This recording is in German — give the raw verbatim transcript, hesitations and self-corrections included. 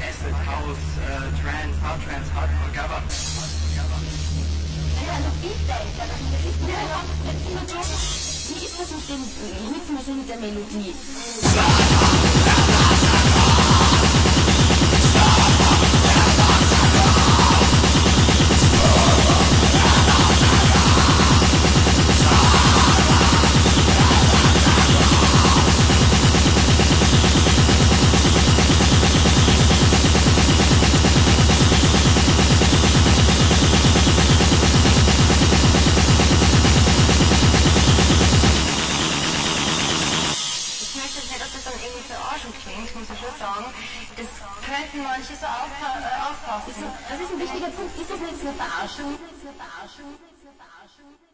Acid, House, äh, Trance, Hard Trance, Hardcore, Gabba. Ja, noch Beatband, aber das ist mir immer so. Wie ist das mit dem Rhythmus und mit der Melodie? Muss ich schon sagen, das könnten manche so auffassen. Das ist ein wichtiger Punkt. Ist das nicht eine Verarschung? Ist das nicht eine Verarschung? Ist das nicht eine Verarschung?